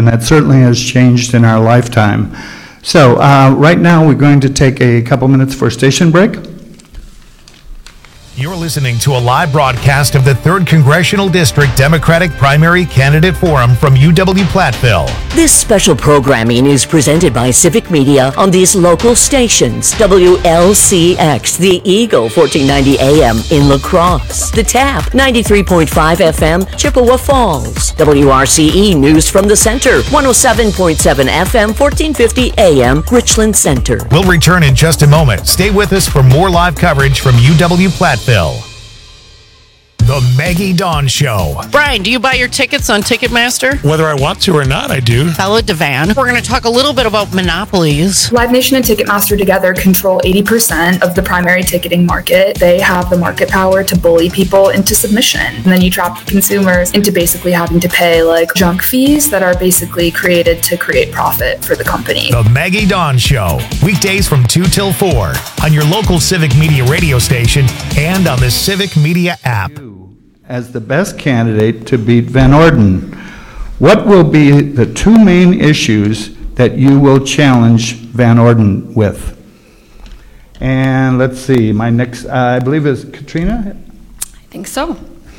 and that certainly has changed in our lifetime. So right now we're going to take a couple minutes for a station break. You're listening to a live broadcast of the 3rd Congressional District Democratic Primary Candidate Forum from UW-Platteville. This special programming is presented by Civic Media on these local stations: WLCX, The Eagle, 1490 AM in La Crosse; The Tap, 93.5 FM, Chippewa Falls; WRCE News from the Center, 107.7 FM, 1450 AM, Richland Center. We'll return in just a moment. Stay with us for more live coverage from UW-Platteville. The Maggie Dawn Show. Brian, do you buy your tickets on Ticketmaster? Whether I want to or not, I do. Bella Devan. We're going to talk a little bit about monopolies. Live Nation and Ticketmaster together control 80% of the primary ticketing market. They have the market power to bully people into submission. And then you trap consumers into basically having to pay like junk fees that are basically created to create profit for the company. The Maggie Dawn Show. Weekdays from 2 till 4 on your local Civic Media radio station and on the Civic Media app. As the best candidate to beat Van Orden, what will be the two main issues that you will challenge Van Orden with? And let's see, my next, I believe is Katrina? I think so.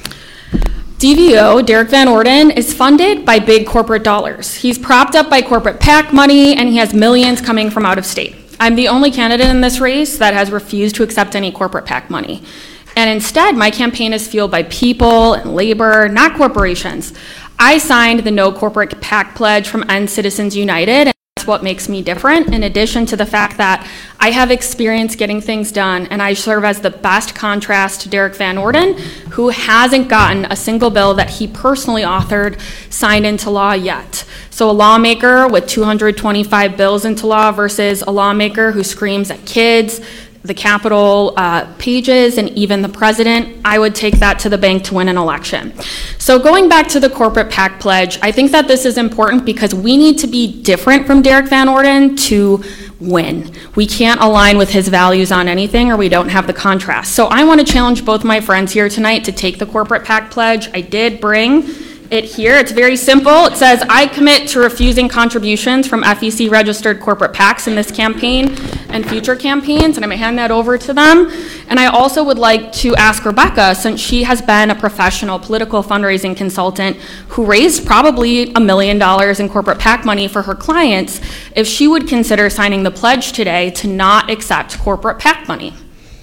DVO, Derek Van Orden, is funded by big corporate dollars. He's propped up by corporate PAC money, and he has millions coming from out of state. I'm the only candidate in this race that has refused to accept any corporate PAC money. And instead, my campaign is fueled by people and labor, not corporations. I signed the No Corporate PAC pledge from End Citizens United, and that's what makes me different, in addition to the fact that I have experience getting things done, and I serve as the best contrast to Derek Van Orden, who hasn't gotten a single bill that he personally authored signed into law yet. So a lawmaker with 225 bills into law versus a lawmaker who screams at kids, the Capitol pages, and even the president, I would take that to the bank to win an election. So going back to the corporate PAC pledge, I think that this is important because we need to be different from Derek Van Orden to win. We can't align with his values on anything or we don't have the contrast. So I want to challenge both my friends here tonight to take the corporate PAC pledge. I did bring it here. It's very simple. It says, I commit to refusing contributions from FEC registered corporate PACs in this campaign and future campaigns, and I'm going to hand that over to them. And I also would like to ask Rebecca, since she has been a professional political fundraising consultant who raised probably $1 million in corporate PAC money for her clients, if she would consider signing the pledge today to not accept corporate PAC money.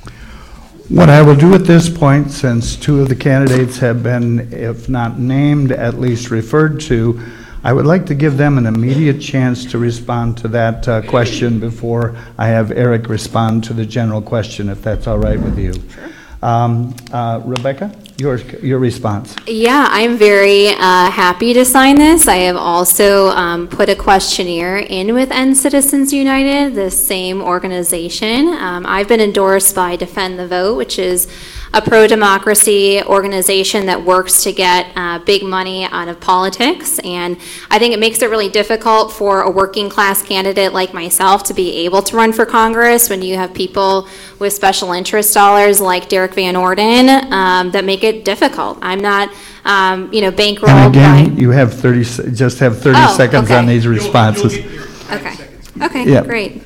What I will do at this point, since two of the candidates have been, if not named, at least referred to, I would like to give them an immediate chance to respond to that question before I have Eric respond to the general question, if that's all right with you. Sure. Rebecca, your response. Yeah, I'm very happy to sign this. I have also put a questionnaire in with End Citizens United, the same organization. I've been endorsed by Defend the Vote, which is a pro-democracy organization that works to get big money out of politics. And I think it makes it really difficult for a working class candidate like myself to be able to run for Congress when you have people with special interest dollars like Derek Van Orden that make it difficult. I'm not, bankrolled. And again, you have 30 seconds okay. on these responses. Okay, Yep. great.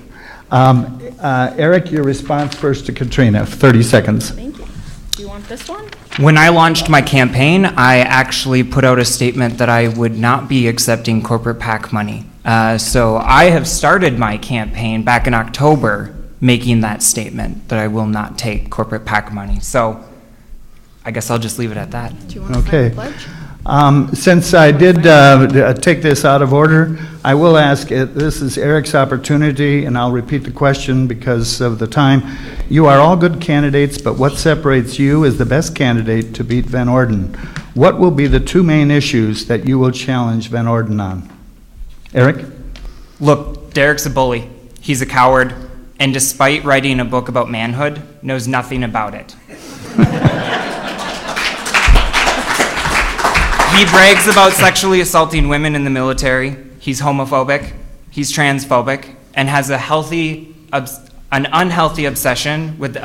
Eric, your response first to Katrina, 30 seconds. Thank you. Do you want this one? When I launched my campaign, I actually put out a statement that I would not be accepting corporate PAC money. So I have started my campaign back in October making that statement that I will not take corporate PAC money. So I guess I'll just leave it at that. Do you want to sign the pledge? Since I did take this out of order, I will ask, this is Eric's opportunity, and I'll repeat the question because of the time. You are all good candidates, but what separates you as the best candidate to beat Van Orden? What will be the two main issues that you will challenge Van Orden on? Eric? Look, Derek's a bully. He's a coward, and despite writing a book about manhood, knows nothing about it. He brags about sexually assaulting women in the military. He's homophobic, he's transphobic, and has an unhealthy obsession with the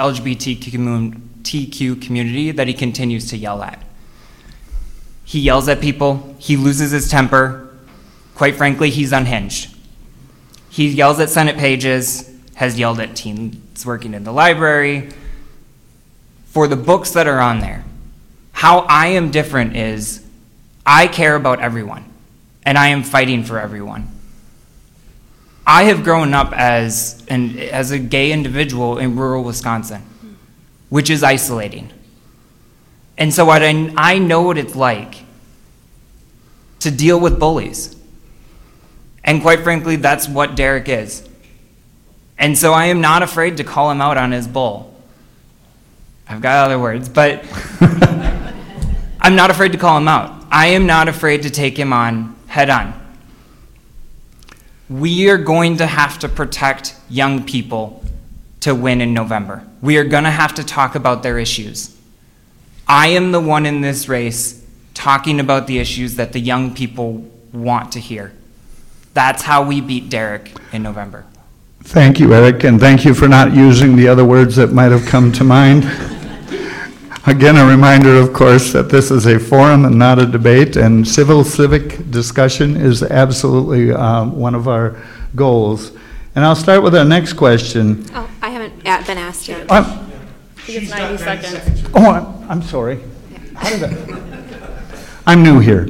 LGBTQ community that he continues to yell at. He yells at people, he loses his temper, Quite frankly, he's unhinged. He yells at Senate pages, has yelled at teens working in the library, for the books that are on there. How I am different is I care about everyone, and I am fighting for everyone. I have grown up as a gay individual in rural Wisconsin, which is isolating. And so I know what it's like to deal with bullies. And quite frankly, that's what Derek is. And so I am not afraid to call him out on his bull. I've got other words, but I'm not afraid to call him out. I am not afraid to take him on head on. We are going to have to protect young people to win in November. We are going to have to talk about their issues. I am the one in this race talking about the issues that the young people want to hear. That's how we beat Derek in November. Thank you, Eric, and thank you for not using the other words that might have come to mind. Again, a reminder, of course, that this is a forum and not a debate, and civic discussion is absolutely one of our goals. And I'll start with our next question. Oh, I haven't been asked yet. I think it's 90 seconds. Oh, I'm sorry. How did that? I'm new here.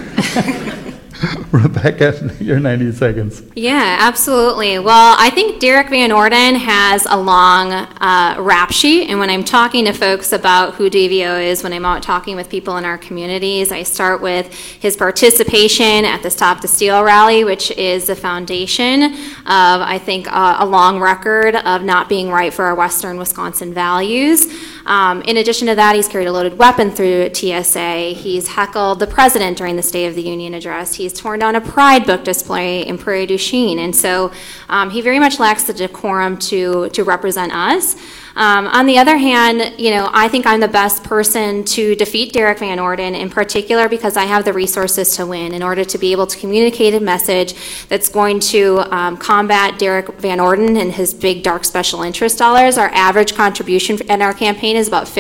Rebecca, your 90 seconds. Yeah, absolutely. Well, I think Derek Van Orden has a long rap sheet, and when I'm talking to folks about who DVO is, when I'm out talking with people in our communities, I start with his participation at the Stop the Steal rally, which is the foundation of, I think, a long record of not being right for our Western Wisconsin values. In addition to that, he's carried a loaded weapon through TSA. He's heckled the president during the State of the Union address. He's torn down a Pride book display in Prairie du Chien. And so he very much lacks the decorum to represent us. On the other hand, I think I'm the best person to defeat Derek Van Orden, in particular because I have the resources to win in order to be able to communicate a message that's going to combat Derek Van Orden and his big dark special interest dollars. Our average contribution in our campaign is about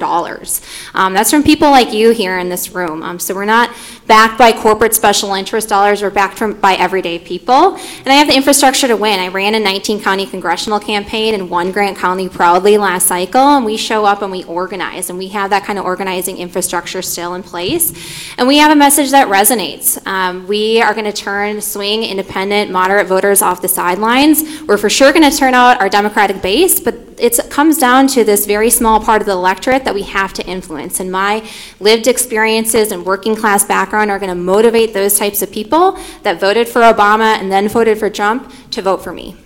$54. That's from people like you here in this room. So we're not backed by corporate special interest dollars, we're backed by everyday people. And I have the infrastructure to win. I ran a 19-county congressional campaign and won Grant County proudly last cycle, and we show up and we organize, and we have that kind of organizing infrastructure still in place. And we have a message that resonates. We are going to swing independent, moderate voters off the sidelines. We're for sure going to turn out our Democratic base, but it comes down to this very small part of the electorate that we have to influence. And my lived experiences and working class background are going to motivate those types of people that voted for Obama and then voted for Trump to vote for me.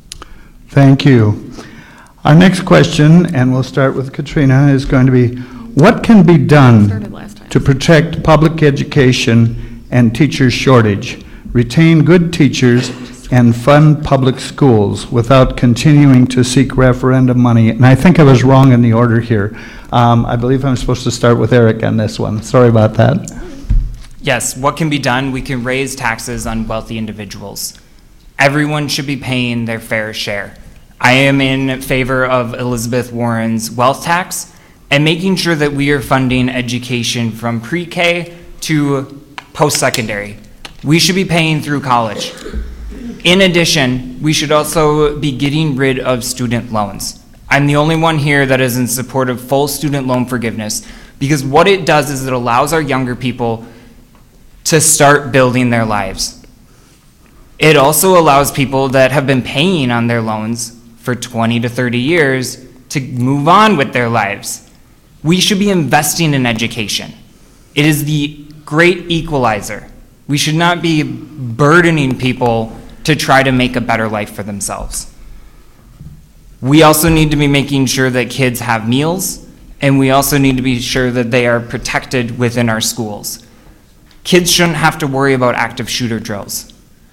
Thank you. Our next question, and we'll start with Katrina, is going to be, what can be done to protect public education and teacher shortage, retain good teachers, and fund public schools without continuing to seek referendum money? And I think I was wrong in the order here. I believe I'm supposed to start with Eric on this one. Sorry about that. Yes, what can be done? We can raise taxes on wealthy individuals. Everyone should be paying their fair share. I am in favor of Elizabeth Warren's wealth tax and making sure that we are funding education from pre-K to post-secondary. We should be paying through college. In addition, we should also be getting rid of student loans. I'm the only one here that is in support of full student loan forgiveness, because what it does is it allows our younger people to start building their lives. It also allows people that have been paying on their loans for 20 to 30 years to move on with their lives. We should be investing in education. It is the great equalizer. We should not be burdening people to try to make a better life for themselves. We also need to be making sure that kids have meals, and we also need to be sure that they are protected within our schools. Kids shouldn't have to worry about active shooter drills.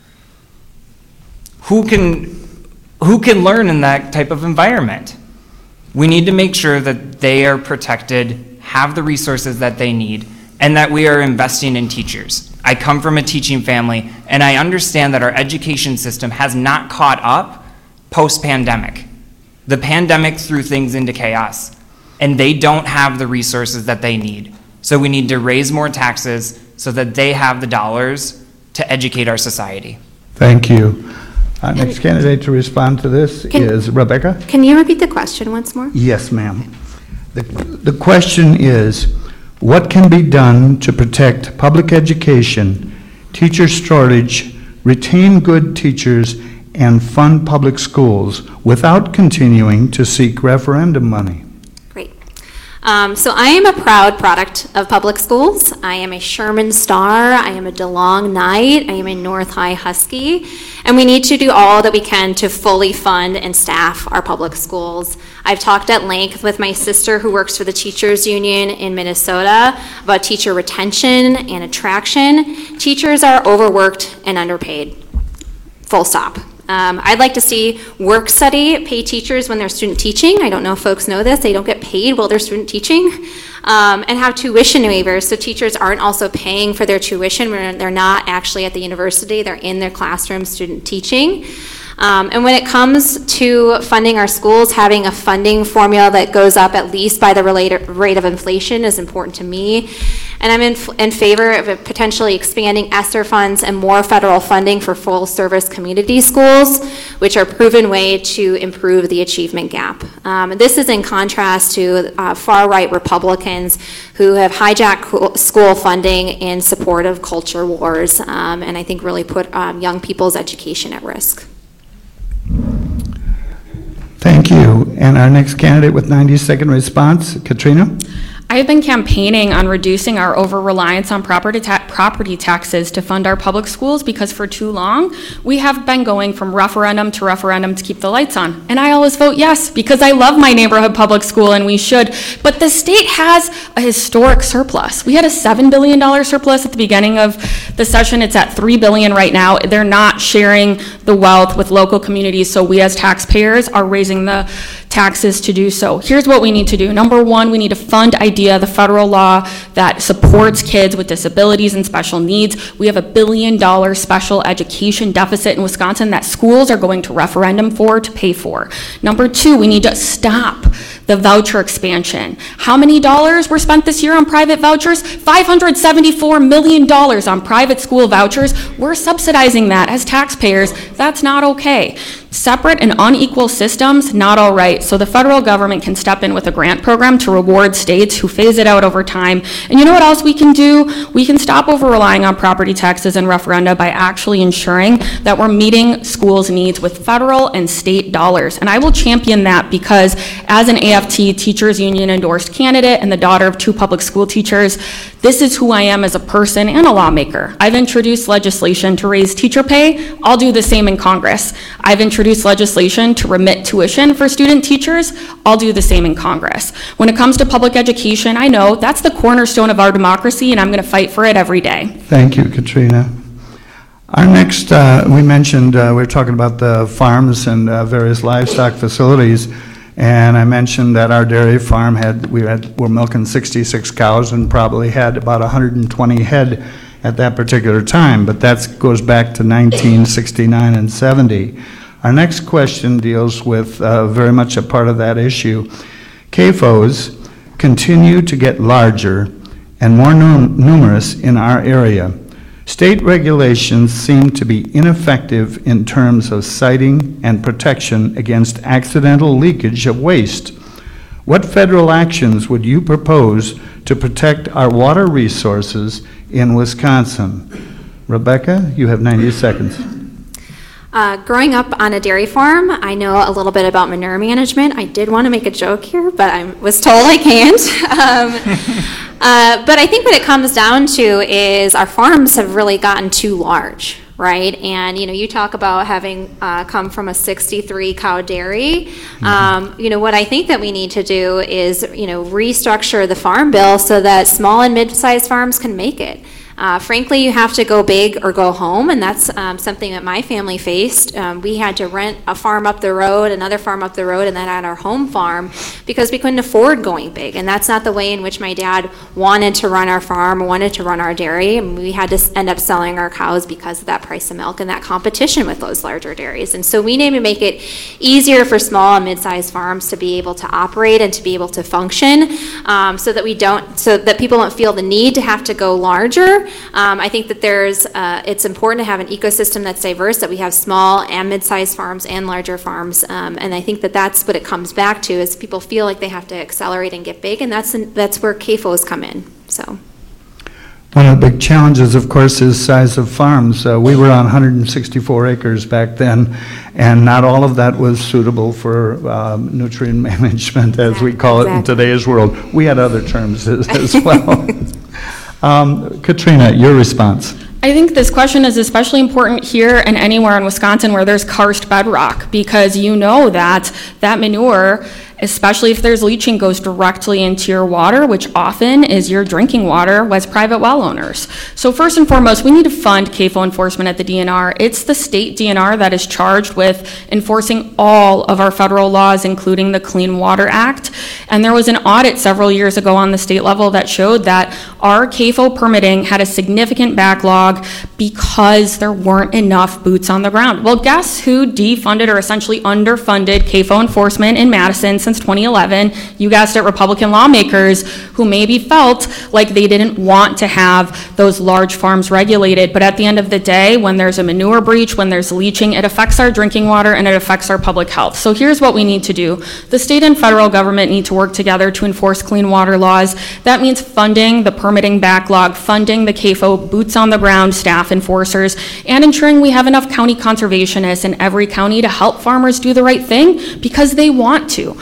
Who can learn in that type of environment? We need to make sure that they are protected, have the resources that they need, and that we are investing in teachers. I come from a teaching family, and I understand that our education system has not caught up post-pandemic. The pandemic threw things into chaos, and they don't have the resources that they need. So we need to raise more taxes so that they have the dollars to educate our society. Thank you. Our next candidate to respond to this is Rebecca. Can you repeat the question once more? Yes, ma'am. The question is, what can be done to protect public education, teacher shortage, retain good teachers, and fund public schools without continuing to seek referendum money? Great. So I am a proud product of public schools. I am a Sherman Star. I am a DeLong Knight. I am a North High Husky. And we need to do all that we can to fully fund and staff our public schools. I've talked at length with my sister who works for the Teachers Union in Minnesota about teacher retention and attraction. Teachers are overworked and underpaid. Full stop. I'd like to see work study pay teachers when they're student teaching. I don't know if folks know this. They don't get paid while they're student teaching. And have tuition waivers so teachers aren't also paying for their tuition when they're not actually at the university. They're in their classroom student teaching. And when it comes to funding our schools, having a funding formula that goes up at least by the rate of inflation is important to me. And I'm in favor of potentially expanding ESSER funds and more federal funding for full service community schools, which are a proven way to improve the achievement gap. This is in contrast to far-right Republicans who have hijacked school funding in support of culture wars, and I think really put young people's education at risk. Thank you. And our next candidate with 90-second response, Katrina. I have been campaigning on reducing our over-reliance on property taxes to fund our public schools because for too long, we have been going from referendum to keep the lights on. And I always vote yes, because I love my neighborhood public school and we should. But the state has a historic surplus. We had a $7 billion surplus at the beginning of the session. It's at $3 billion right now. They're not sharing the wealth with local communities, so we as taxpayers are raising the taxes to do so. Here's what we need to do. Number one, we need to fund IDEA, the federal law that supports kids with disabilities and special needs. We have a $1 billion special education deficit in Wisconsin that schools are going to referendum to pay for. Number two, we need to stop the voucher expansion. How many dollars were spent this year on private vouchers? $574 million on private school vouchers. We're subsidizing that as taxpayers. That's not okay. Separate and unequal systems, not all right. So the federal government can step in with a grant program to reward states who phase it out over time. And you know what else we can do? We can stop over-relying on property taxes and referenda by actually ensuring that we're meeting schools' needs with federal and state dollars. And I will champion that because as an AFT Teachers Union endorsed candidate and the daughter of 2 public school teachers, this is who I am as a person and a lawmaker. I've introduced legislation to raise teacher pay. I'll do the same in Congress. I've introduced legislation to remit tuition for student teachers. I'll do the same in Congress. When it comes to public education, I know that's the cornerstone of our democracy, and I'm going to fight for it every day. Thank you, Katrina. Our next, we mentioned, we were talking about the farms and various livestock facilities, and I mentioned that our dairy farm we're milking 66 cows and probably had about 120 head at that particular time, but that goes back to 1969 and 70. Our next question deals with very much a part of that issue. CAFOs continue to get larger and more numerous in our area. State regulations seem to be ineffective in terms of siting and protection against accidental leakage of waste. What federal actions would you propose to protect our water resources in Wisconsin? Rebecca, you have 90 seconds. Growing up on a dairy farm, I know a little bit about manure management. I did want to make a joke here, but I was told I can't. But I think what it comes down to is our farms have really gotten too large, right? And, you talk about having come from a 63 cow dairy. What I think that we need to do is, restructure the farm bill so that small and mid-sized farms can make it. Frankly, you have to go big or go home, and that's something that my family faced. We had to rent a farm up the road, another farm up the road, and then at our home farm because we couldn't afford going big. And that's not the way in which my dad wanted to run our farm, wanted to run our dairy. And we had to end up selling our cows because of that price of milk and that competition with those larger dairies. And so we need to make it easier for small and mid-sized farms to be able to operate and to be able to function so that people don't feel the need to have to go larger. I think that it's important to have an ecosystem that's diverse, that we have small and mid-sized farms and larger farms. And I think that that's what it comes back to, is people feel like they have to accelerate and get big, and that's where CAFOs come in, so. One of the big challenges, of course, is size of farms. We were on 164 acres back then, and not all of that was suitable for nutrient management, as we call it in today's world. We had other terms as well. Katrina, your response. I think this question is especially important here and anywhere in Wisconsin where there's karst bedrock, because you know that manure, especially if there's leaching, goes directly into your water, which often is your drinking water as private well owners. So first and foremost, we need to fund CAFO enforcement at the DNR. It's the state DNR that is charged with enforcing all of our federal laws, including the Clean Water Act. And there was an audit several years ago on the state level that showed that our CAFO permitting had a significant backlog because there weren't enough boots on the ground. Well, guess who defunded or essentially underfunded CAFO enforcement in Madison since 2011? You guessed it, Republican lawmakers who maybe felt like they didn't want to have those large farms regulated. But at the end of the day, when there's a manure breach, when there's leaching, it affects our drinking water and it affects our public health. So here's what we need to do. The state and federal government need to work together to enforce clean water laws. That means funding the permitting backlog, funding the CAFO boots on the ground staff enforcers, and ensuring we have enough county conservationists in every county to help farmers do the right thing because they want to.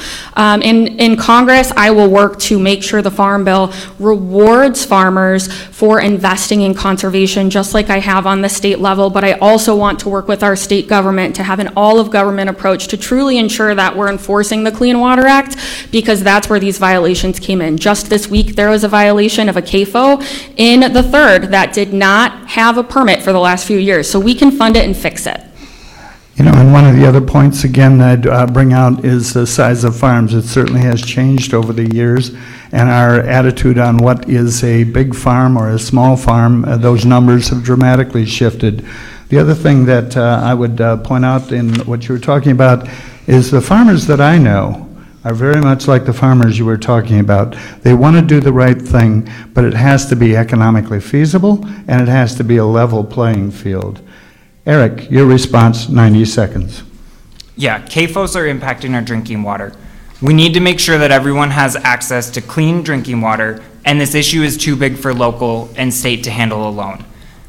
In Congress, I will work to make sure the Farm Bill rewards farmers for investing in conservation, just like I have on the state level, but I also want to work with our state government to have an all-of-government approach to truly ensure that we're enforcing the Clean Water Act, because that's where these violations came in. Just this week, there was a violation of a CAFO in the 3rd that did not have a permit for the last few years, so we can fund it and fix it. You know, and one of the other points, again, I'd bring out is the size of farms. It certainly has changed over the years, and our attitude on what is a big farm or a small farm, those numbers have dramatically shifted. The other thing that I would point out in what you were talking about is the farmers that I know are very much like the farmers you were talking about. They want to do the right thing, but it has to be economically feasible, and it has to be a level playing field. Eric, your response, 90 seconds. Yeah, CAFOs are impacting our drinking water. We need to make sure that everyone has access to clean drinking water, and this issue is too big for local and state to handle alone.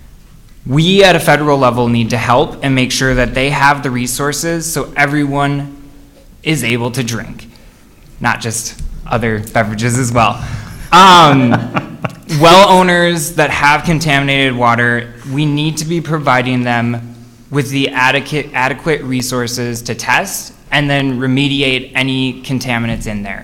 We at a federal level need to help and make sure that they have the resources so everyone is able to drink, not just other beverages as well. Well owners that have contaminated water, we need to be providing them with the adequate resources to test and then remediate any contaminants in there.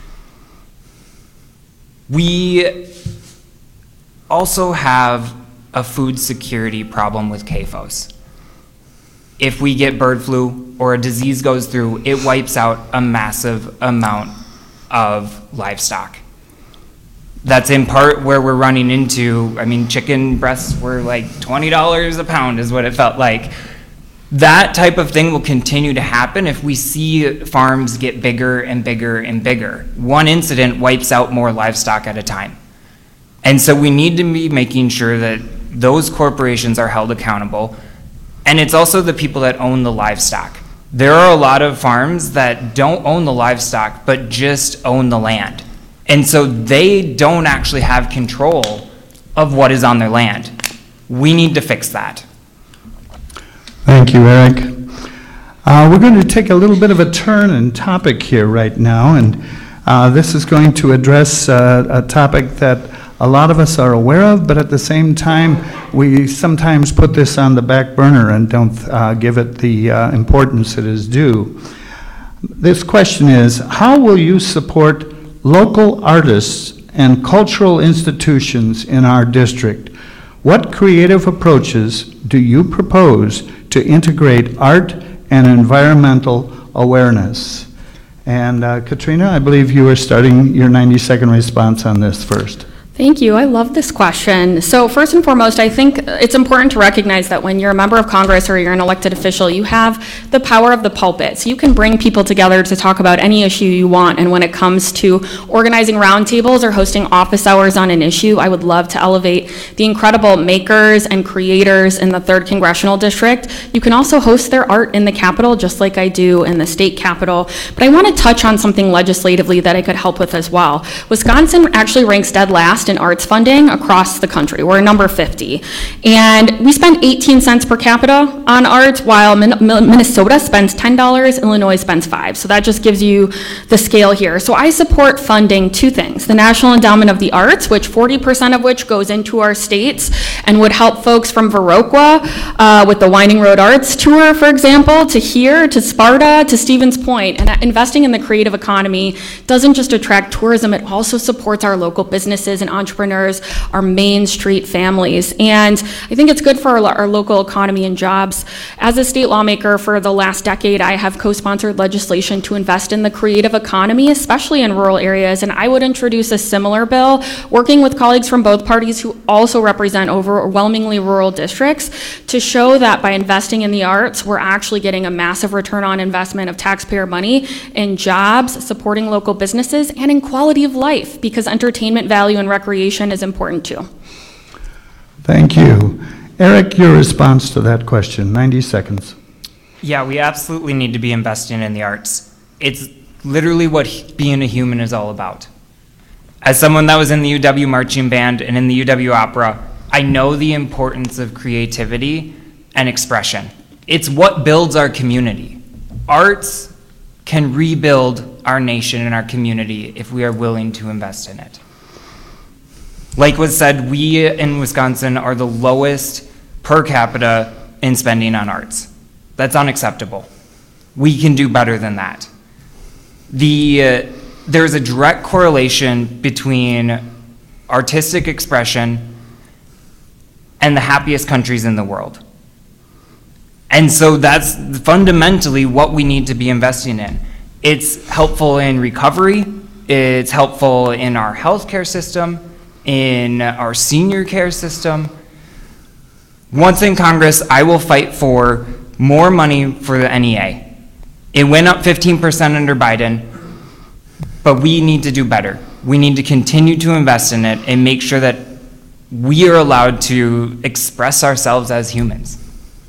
We also have a food security problem with CAFOs. If we get bird flu or a disease goes through, it wipes out a massive amount of livestock. That's in part where we're running into, I mean, chicken breasts were like $20 a pound is what it felt like. That type of thing will continue to happen if we see farms get bigger and bigger and bigger. One incident wipes out more livestock at a time. And so we need to be making sure that those corporations are held accountable. And it's also the people that own the livestock. There are a lot of farms that don't own the livestock, but just own the land. And so they don't actually have control of what is on their land. We need to fix that. Thank you, Eric. We're going to take a little bit of a turn in topic here right now, and this is going to address a topic that a lot of us are aware of, but at the same time, we sometimes put this on the back burner and don't give it the importance it is due. This question is, how will you support local artists and cultural institutions in our district? What creative approaches do you propose to integrate art and environmental awareness? And Katrina, I believe you are starting your 90-second response on this first. Thank you. I love this question. So first and foremost, I think it's important to recognize that when you're a member of Congress or you're an elected official, you have the power of the pulpit. So you can bring people together to talk about any issue you want. And when it comes to organizing roundtables or hosting office hours on an issue, I would love to elevate the incredible makers and creators in the 3rd Congressional District. You can also host their art in the Capitol, just like I do in the state Capitol. But I want to touch on something legislatively that I could help with as well. Wisconsin actually ranks dead last in arts funding across the country. We're number 50. And we spend 18 cents per capita on art, while Minnesota spends $10, Illinois spends $5. So that just gives you the scale here. So I support funding 2 things. The National Endowment of the Arts, which 40% of which goes into our states and would help folks from Viroqua with the Winding Road Arts Tour, for example, to here, to Sparta, to Stevens Point. And investing in the creative economy doesn't just attract tourism, it also supports our local businesses and entrepreneurs, our Main Street families. And I think it's good for our local economy and jobs. As a state lawmaker for the last decade, I have co-sponsored legislation to invest in the creative economy, especially in rural areas. And I would introduce a similar bill, working with colleagues from both parties who also represent overwhelmingly rural districts, to show that by investing in the arts, we're actually getting a massive return on investment of taxpayer money in jobs, supporting local businesses, and in quality of life, because entertainment value and recreation is important too. Thank you. Eric, your response to that question, 90 seconds. Yeah, we absolutely need to be investing in the arts. It's literally what being a human is all about. As someone that was in the UW Marching Band and in the UW Opera, I know the importance of creativity and expression. It's what builds our community. Arts can rebuild our nation and our community if we are willing to invest in it. Like was said, we in Wisconsin are the lowest per capita in spending on arts. That's unacceptable. We can do better than that. There's a direct correlation between artistic expression and the happiest countries in the world. And so that's fundamentally what we need to be investing in. It's helpful in recovery, it's helpful in our healthcare system, in our senior care system. Once in Congress, I will fight for more money for the NEA. It went up 15% under Biden, but we need to do better. We need to continue to invest in it and make sure that we are allowed to express ourselves as humans.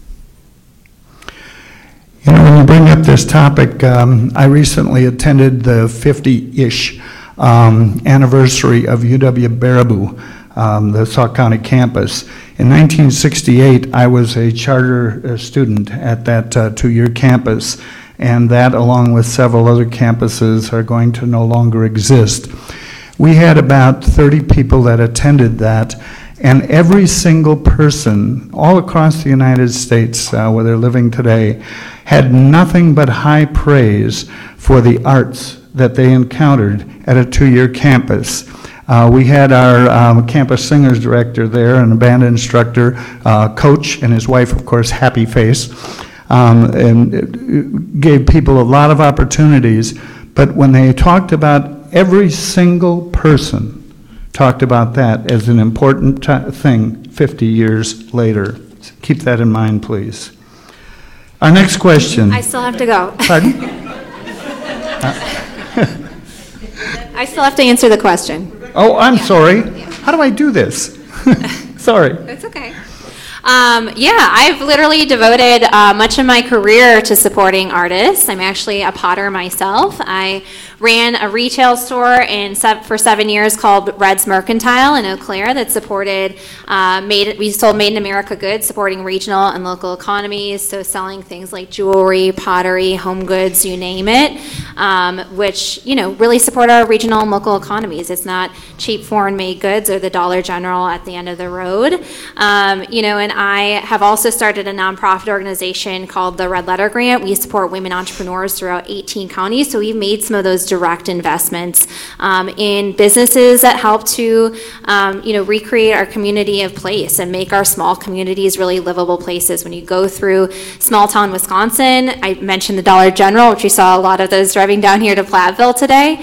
You know, when you bring up this topic, I recently attended the 50-ish anniversary of UW-Baraboo, the Sauk County campus. In 1968, I was a charter student at that 2-year campus, and that, along with several other campuses, are going to no longer exist. We had about 30 people that attended that, and every single person all across the United States, where they're living today, had nothing but high praise for the arts that they encountered at a 2-year campus. We had our campus singers director there and a band instructor, coach, and his wife, of course, Happy Face, and it gave people a lot of opportunities. But when they talked about, every single person talked about that as an important thing 50 years later. Keep that in mind, please. Our next question. I still have to go. Pardon? I still have to answer the question. Oh, I'm sorry. How do I do this? Sorry. It's okay. I've literally devoted much of my career to supporting artists. I'm actually a potter myself. I ran a retail store for 7 years called Red's Mercantile in Eau Claire that supported, we sold Made in America goods, supporting regional and local economies, so selling things like jewelry, pottery, home goods, you name it, which, really support our regional and local economies. It's not cheap foreign-made goods or the Dollar General at the end of the road. And I have also started a nonprofit organization called the Red Letter Grant. We support women entrepreneurs throughout 18 counties, so we've made some of those direct investments in businesses that help to, recreate our community of place and make our small communities really livable places. When you go through small town Wisconsin, I mentioned the Dollar General, which we saw a lot of those driving down here to Platteville today.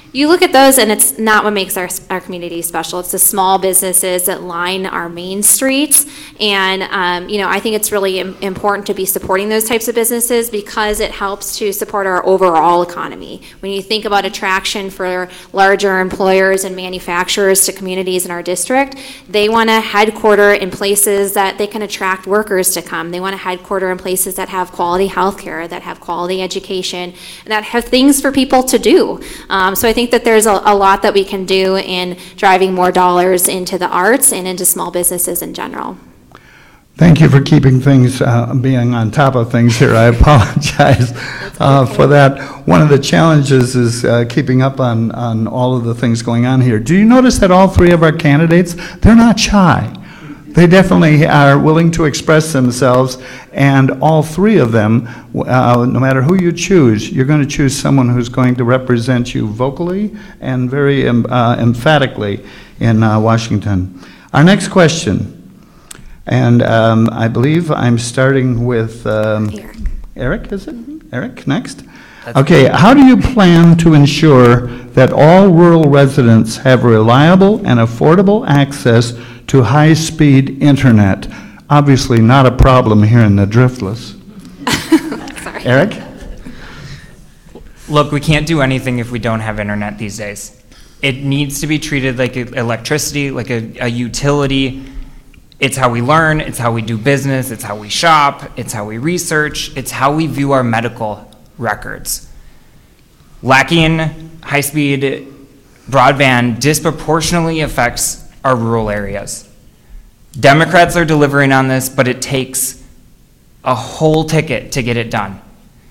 You look at those, and it's not what makes our community special. It's the small businesses that line our main streets. And, I think it's really important to be supporting those types of businesses because it helps to support our overall economy. When you think about attraction for larger employers and manufacturers to communities in our district, they want to headquarter in places that they can attract workers to come. They want to headquarter in places that have quality healthcare, that have quality education, and that have things for people to do. So I think that there's a lot that we can do in driving more dollars into the arts and into small businesses in general. Thank you for keeping things, being on top of things here. I apologize for that. One of the challenges is keeping up on all of the things going on here. Do you notice that all three of our candidates, they're not shy? They definitely are willing to express themselves, and all three of them, no matter who you choose, you're going to choose someone who's going to represent you vocally and very emphatically in Washington. Our next question. And I believe I'm starting with Eric, is it? Eric, next? Okay, how do you plan to ensure that all rural residents have reliable and affordable access to high-speed internet? Obviously not a problem here in the Driftless. Sorry. Eric? Look, we can't do anything if we don't have internet these days. It needs to be treated like electricity, like a utility. It's how we learn, it's how we do business, it's how we shop, it's how we research, it's how we view our medical records. Lacking high-speed broadband disproportionately affects our rural areas. Democrats are delivering on this, but it takes a whole ticket to get it done.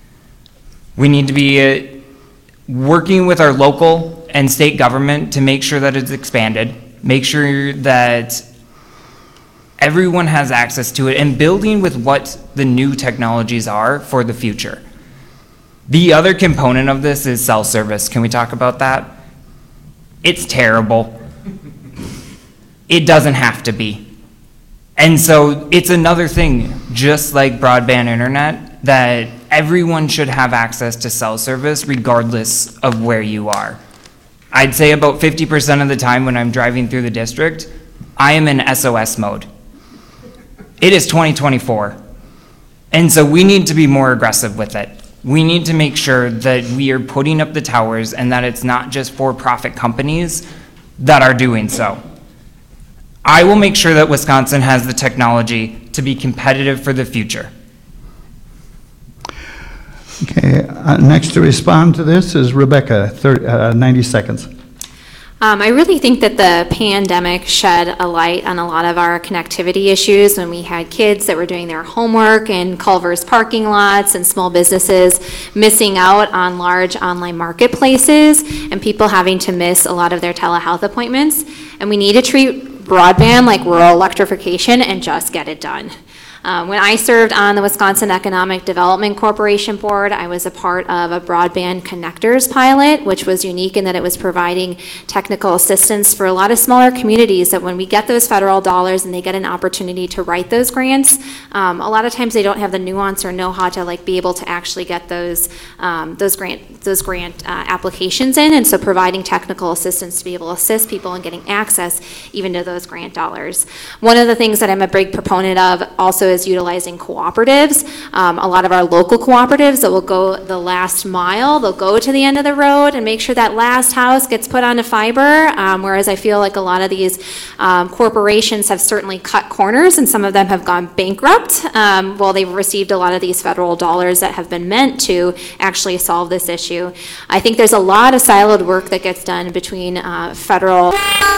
We need to be working with our local and state government to make sure that it's expanded, make sure that everyone has access to it, and building with what the new technologies are for the future. The other component of this is cell service. Can we talk about that? It's terrible. It doesn't have to be. And so it's another thing, just like broadband internet, that everyone should have access to cell service regardless of where you are. I'd say about 50% of the time when I'm driving through the district, I am in SOS mode. It is 2024, and so we need to be more aggressive with it. We need to make sure that we are putting up the towers and that it's not just for-profit companies that are doing so. I will make sure that Wisconsin has the technology to be competitive for the future. Okay, next to respond to this is Rebecca, 90 seconds. I really think that the pandemic shed a light on a lot of our connectivity issues when we had kids that were doing their homework in Culver's parking lots and small businesses missing out on large online marketplaces and people having to miss a lot of their telehealth appointments. And we need to treat broadband like rural electrification and just get it done. When I served on the Wisconsin Economic Development Corporation Board, I was a part of a broadband connectors pilot, which was unique in that it was providing technical assistance for a lot of smaller communities that when we get those federal dollars and they get an opportunity to write those grants, a lot of times they don't have the nuance or know how to be able to actually get those grant applications in, and so providing technical assistance to be able to assist people in getting access even to those grant dollars. One of the things that I'm a big proponent of also is utilizing cooperatives. A lot of our local cooperatives that will go the last mile, they'll go to the end of the road and make sure that last house gets put onto fiber, whereas I feel like a lot of these corporations have certainly cut corners and some of them have gone bankrupt while they've received a lot of these federal dollars that have been meant to actually solve this issue. I think there's a lot of siloed work that gets done between federal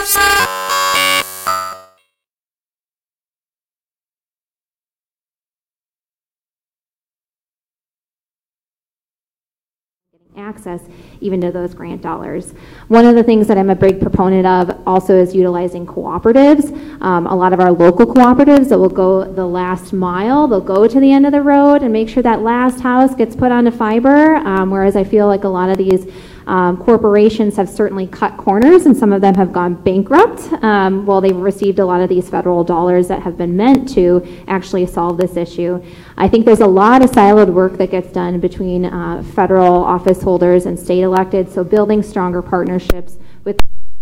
access even to those grant dollars. One of the things that I'm a big proponent of also is utilizing cooperatives. A lot of our local cooperatives that will go the last mile, they'll go to the end of the road and make sure that last house gets put onto fiber, whereas I feel like a lot of these Corporations have certainly cut corners, and some of them have gone bankrupt while they've received a lot of these federal dollars that have been meant to actually solve this issue. I think there's a lot of siloed work that gets done between federal office holders and state elected, so building stronger partnerships with.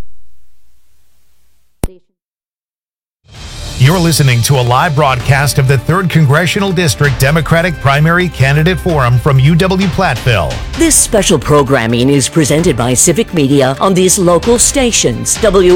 You're listening to a live broadcast of the 3rd Congressional District Democratic Primary Candidate Forum from UW-Platteville. This special programming is presented by Civic Media on these local stations: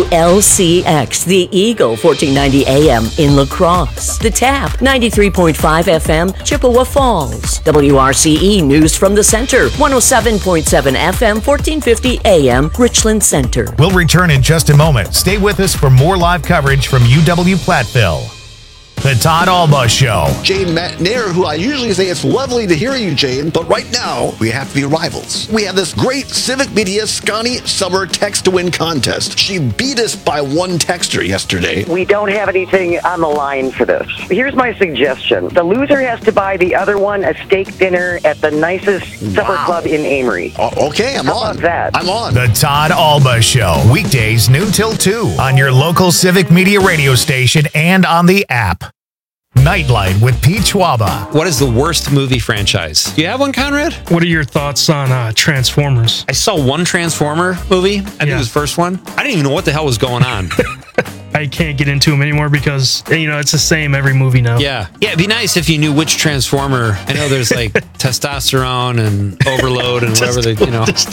WLCX, The Eagle, 1490 AM in La Crosse; The Tap, 93.5 FM, Chippewa Falls; WRCE News from the Center, 107.7 FM, 1450 AM, Richland Center. We'll return in just a moment. Stay with us for more live coverage from UW-Platteville. The Todd Alba Show. Jane McNair, who I usually say it's lovely to hear you, Jane, but right now we have to be rivals. We have this great Civic Media Scotty Summer Text to Win contest. She beat us by one texter yesterday. We don't have anything on the line for this. Here's my suggestion. The loser has to buy the other one a steak dinner at the nicest supper club in Amory. Okay, I'm How on. about that? I'm on. The Todd Alba Show. Weekdays noon till 2 on your local Civic Media radio station and on the app. Nightlight with Pete Schwaba. What is the worst movie franchise? Do you have one, Conrad? What are your thoughts on Transformers? I saw one Transformer movie. I think it was the first one. I didn't even know what the hell was going on. I can't get into them anymore because, it's the same every movie now. Yeah, it'd be nice if you knew which Transformer. I know there's like testosterone and overload and whatever they,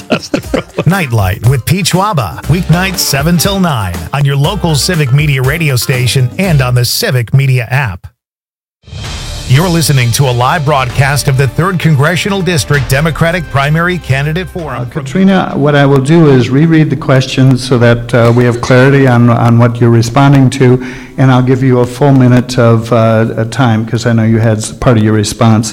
Nightlight with Pete Schwaba. Weeknights 7 till 9 on your local Civic Media radio station and on the Civic Media app. You're listening to a live broadcast of the 3rd Congressional District Democratic Primary Candidate Forum. Katrina, what I will do is reread the questions so that we have clarity on what you're responding to, and I'll give you a full minute of time because I know you had part of your response.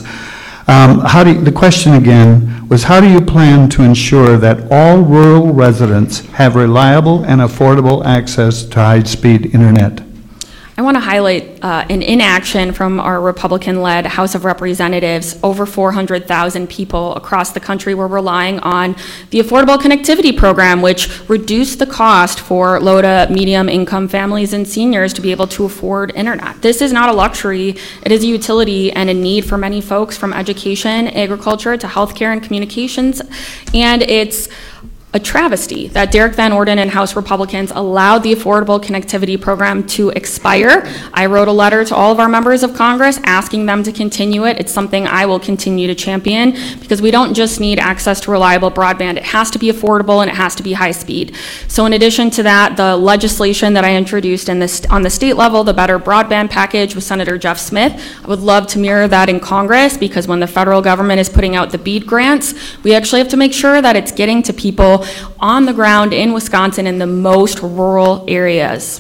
The question again was, how do you plan to ensure that all rural residents have reliable and affordable access to high-speed internet? I want to highlight an inaction from our Republican-led House of Representatives. Over 400,000 people across the country were relying on the Affordable Connectivity Program, which reduced the cost for low to medium income families and seniors to be able to afford internet. This is not a luxury. It is a utility and a need for many folks, from education, agriculture, to healthcare and communications. And it's a travesty that Derek Van Orden and House Republicans allowed the Affordable Connectivity Program to expire. I wrote a letter to all of our members of Congress asking them to continue it. It's something I will continue to champion because we don't just need access to reliable broadband. It has to be affordable and it has to be high speed. So in addition to that, the legislation that I introduced on the state level, the Better Broadband Package with Senator Jeff Smith, I would love to mirror that in Congress, because when the federal government is putting out the BEAD grants, we actually have to make sure that it's getting to people on the ground in Wisconsin in the most rural areas.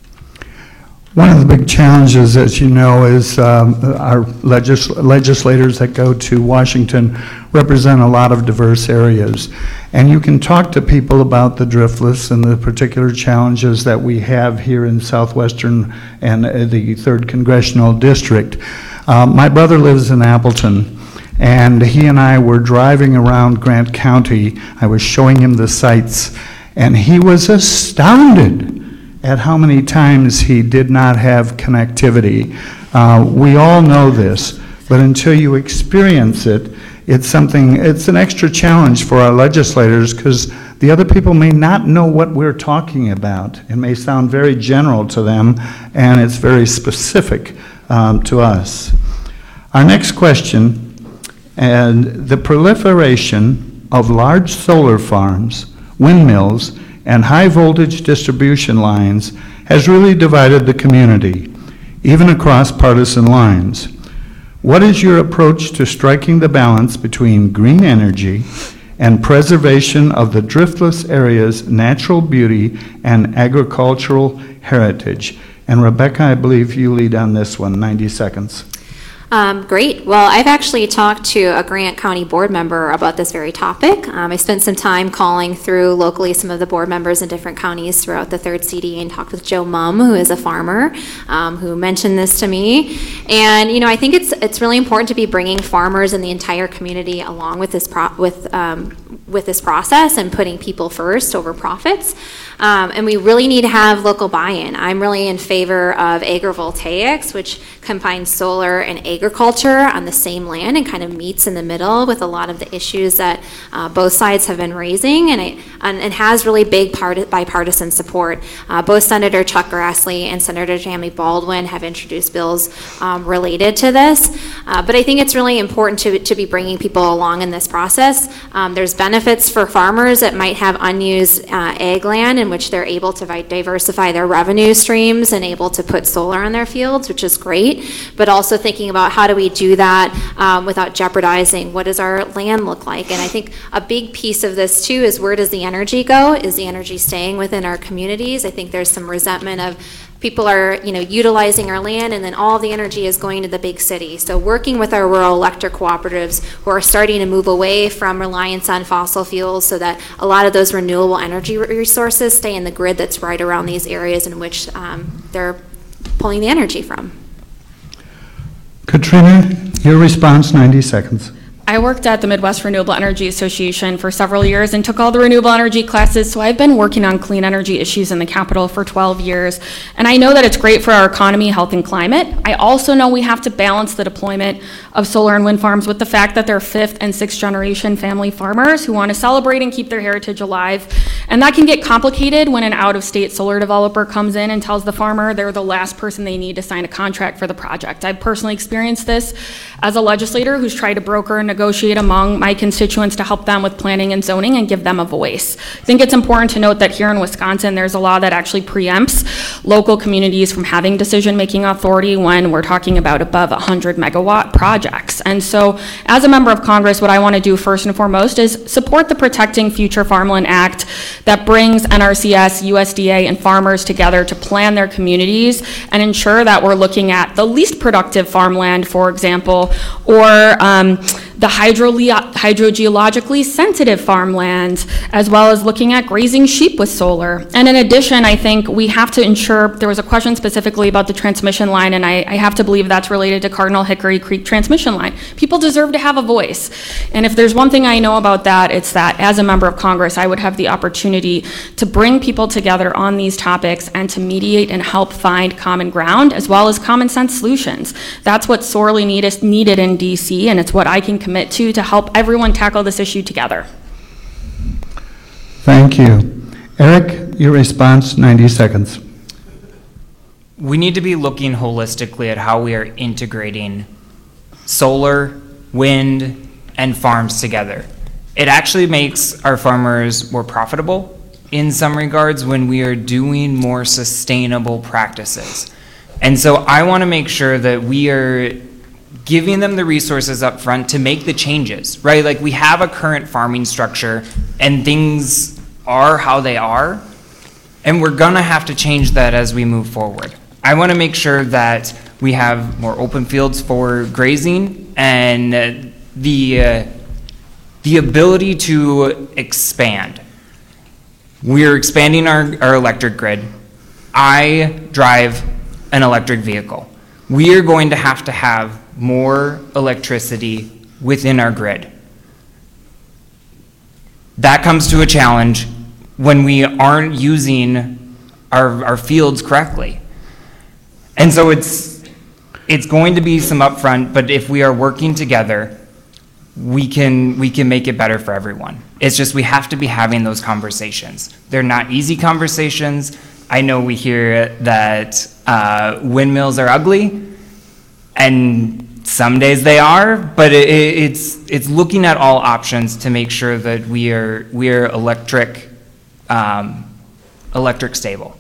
One of the big challenges, as you know, is our legislators that go to Washington represent a lot of diverse areas. And you can talk to people about the driftless and the particular challenges that we have here in Southwestern and the 3rd Congressional District. My brother lives in Appleton, and he and I were driving around Grant County. I was showing him the sights, and he was astounded at how many times he did not have connectivity. We all know this, but until you experience it, it's an extra challenge for our legislators, because the other people may not know what we're talking about. It may sound very general to them, and it's very specific to us. Our next question: and the proliferation of large solar farms, windmills, and high-voltage distribution lines has really divided the community, even across partisan lines. What is your approach to striking the balance between green energy and preservation of the driftless area's natural beauty and agricultural heritage? And Rebecca, I believe you lead on this one, 90 seconds. Great. Well, I've actually talked to a Grant County board member about this very topic. I spent some time calling through locally some of the board members in different counties throughout the 3rd CD and talked with Joe Mumm, who is a farmer, who mentioned this to me. And, I think it's really important to be bringing farmers and the entire community along with this process and putting people first over profits. And we really need to have local buy-in. I'm really in favor of agrivoltaics, which combines solar and agriculture on the same land and kind of meets in the middle with a lot of the issues that both sides have been raising, and has really big bipartisan support. Both Senator Chuck Grassley and Senator Tammy Baldwin have introduced bills related to this. But I think it's really important to be bringing people along in this process. There's benefits for farmers that might have unused ag land in which they're able to diversify their revenue streams and able to put solar on their fields, which is great, but also thinking about how do we do that without jeopardizing what does our land look like. And I think a big piece of this too is where does the energy go? Is the energy staying within our communities? I think there's some resentment of people are, utilizing our land, and then all the energy is going to the big city. So working with our rural electric cooperatives who are starting to move away from reliance on fossil fuels so that a lot of those renewable energy resources stay in the grid that's right around these areas in which they're pulling the energy from. Katrina, your response, 90 seconds. I worked at the Midwest Renewable Energy Association for several years and took all the renewable energy classes, so I've been working on clean energy issues in the capital for 12 years, and I know that it's great for our economy, health, and climate. I also know we have to balance the deployment of solar and wind farms with the fact that they're 5th and 6th generation family farmers who want to celebrate and keep their heritage alive, and that can get complicated when an out-of-state solar developer comes in and tells the farmer they're the last person they need to sign a contract for the project. I've personally experienced this as a legislator who's tried to broker and negotiate among my constituents to help them with planning and zoning and give them a voice. I think it's important to note that here in Wisconsin, there's a law that actually preempts local communities from having decision-making authority when we're talking about above 100 megawatt projects. And so as a member of Congress, what I want to do first and foremost is support the Protecting Future Farmland Act that brings NRCS, USDA, and farmers together to plan their communities and ensure that we're looking at the least productive farmland, for example, or the hydrogeologically sensitive farmlands, as well as looking at grazing sheep with solar. And in addition, I think we have to ensure, there was a question specifically about the transmission line, and I have to believe that's related to Cardinal Hickory Creek transmission line. People deserve to have a voice. And if there's one thing I know about that, it's that as a member of Congress, I would have the opportunity to bring people together on these topics and to mediate and help find common ground, as well as common sense solutions. That's what's sorely needed in DC, and it's what I can commit to help everyone tackle this issue together. Thank you. Eric, your response, 90 seconds. We need to be looking holistically at how we are integrating solar, wind, and farms together. It actually makes our farmers more profitable in some regards when we are doing more sustainable practices. And so I want to make sure that we are giving them the resources up front to make the changes, right? Like we have a current farming structure and things are how they are, and we're gonna have to change that as we move forward. I wanna make sure that we have more open fields for grazing and the ability to expand. We're expanding our electric grid. I drive an electric vehicle. We are going to have more electricity within our grid. That comes to a challenge when we aren't using our fields correctly. And so it's going to be some upfront, but if we are working together, we can make it better for everyone. It's just we have to be having those conversations. They're not easy conversations. I know we hear that windmills are ugly, and some days they are, but it's looking at all options to make sure that we are electric stable.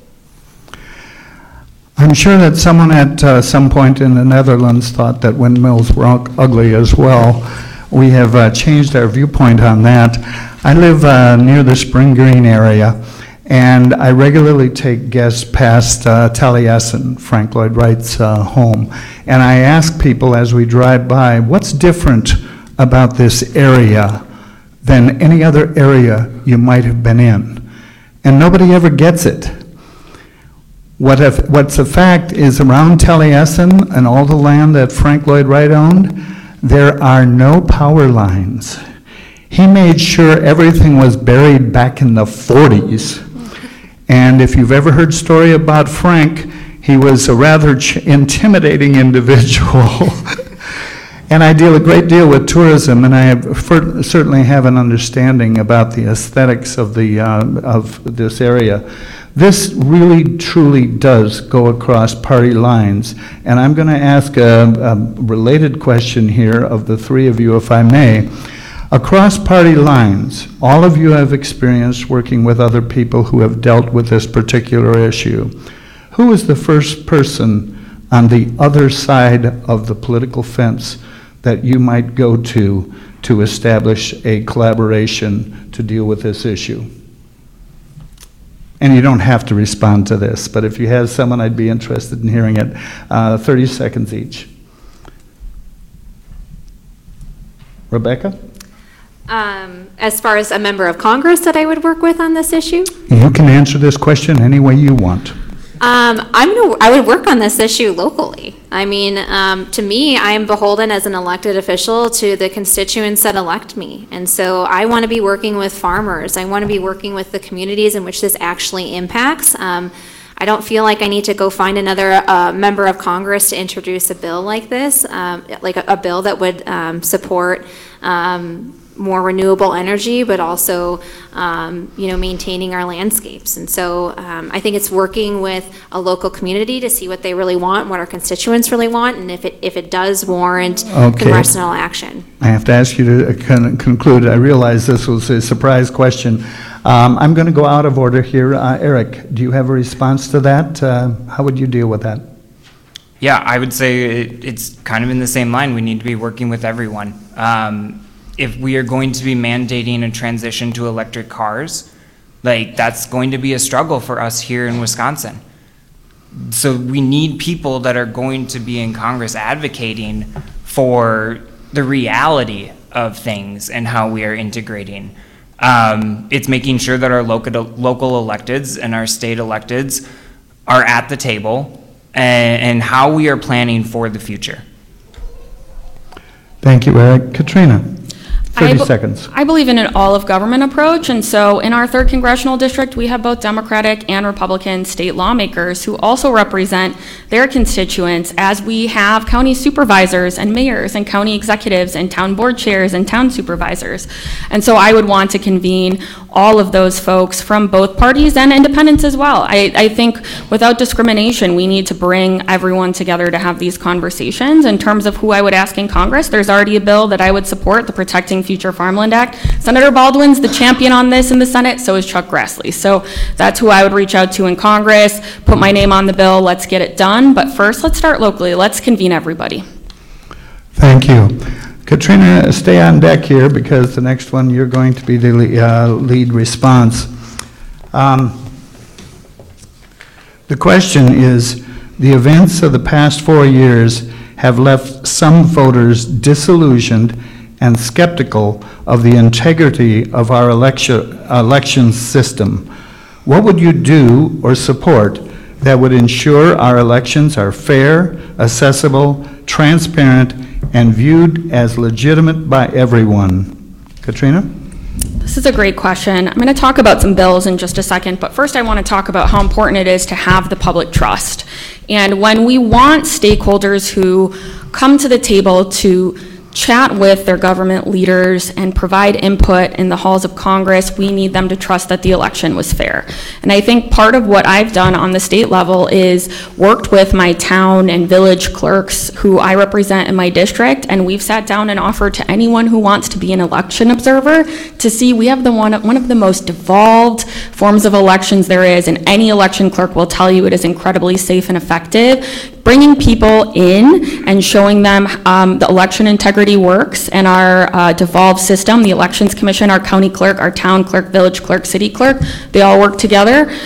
I'm sure that someone at some point in the Netherlands thought that windmills were ugly as well. We have changed our viewpoint on that. I live near the Spring Green area, and I regularly take guests past Taliesin, Frank Lloyd Wright's home. And I ask people as we drive by, what's different about this area than any other area you might have been in? And nobody ever gets it. What's a fact is around Taliesin and all the land that Frank Lloyd Wright owned, there are no power lines. He made sure everything was buried back in the 40s. And if you've ever heard story about Frank, he was a rather intimidating individual. And I deal a great deal with tourism, and I certainly have an understanding about the aesthetics of this area. This really, truly does go across party lines. And I'm going to ask a related question here of the three of you, if I may. Across party lines, all of you have experience working with other people who have dealt with this particular issue. Who is the first person on the other side of the political fence that you might go to establish a collaboration to deal with this issue? And you don't have to respond to this, but if you have someone, I'd be interested in hearing it. 30 seconds each. Rebecca? As far as a member of Congress that I would work with on this issue? You can answer this question any way you want. I would work on this issue locally. I mean, to me, I am beholden as an elected official to the constituents that elect me. And so I want to be working with farmers. I want to be working with the communities in which this actually impacts. I don't feel like I need to go find another member of Congress to introduce a bill like this, like a bill that would support more renewable energy, but also, maintaining our landscapes. And so I think it's working with a local community to see what they really want, what our constituents really want, and if it does warrant congressional action. I have to ask you to conclude. I realize this was a surprise question. I'm going to go out of order here. Eric, do you have a response to that? How would you deal with that? Yeah, I would say it's kind of in the same line. We need to be working with everyone. If we are going to be mandating a transition to electric cars, that's going to be a struggle for us here in Wisconsin. So we need people that are going to be in Congress advocating for the reality of things and how we are integrating. It's making sure that our local electeds and our state electeds are at the table and how we are planning for the future. Thank you, Eric. Katrina? 30 seconds. I believe in an all-of-government approach, and so in our 3rd Congressional District, we have both Democratic and Republican state lawmakers who also represent their constituents, as we have county supervisors and mayors and county executives and town board chairs and town supervisors. And so I would want to convene all of those folks from both parties and independents as well. I think without discrimination, we need to bring everyone together to have these conversations. In terms of who I would ask in Congress, there's already a bill that I would support, the Protecting Future Farmland Act. Senator Baldwin's the champion on this in the Senate, so is Chuck Grassley. So that's who I would reach out to in Congress, put my name on the bill, let's get it done. But first, let's start locally. Let's convene everybody. Thank you. Katrina, stay on deck here because the next one you're going to be the lead response. The question is, the events of the past 4 years have left some voters disillusioned and skeptical of the integrity of our election system. What would you do or support that would ensure our elections are fair, accessible, transparent, and viewed as legitimate by everyone? Katrina? This is a great question. I'm going to talk about some bills in just a second, but first I want to talk about how important it is to have the public trust. And when we want stakeholders who come to the table to chat with their government leaders and provide input in the halls of Congress, we need them to trust that the election was fair. And I think part of what I've done on the state level is worked with my town and village clerks who I represent in my district, and we've sat down and offered to anyone who wants to be an election observer to see we have one of the most devolved forms of elections there is, and any election clerk will tell you it is incredibly safe and effective. Bringing people in and showing them the election integrity works and our devolved system, the Elections Commission, our county clerk, our town clerk, village clerk, city clerk, they all work together.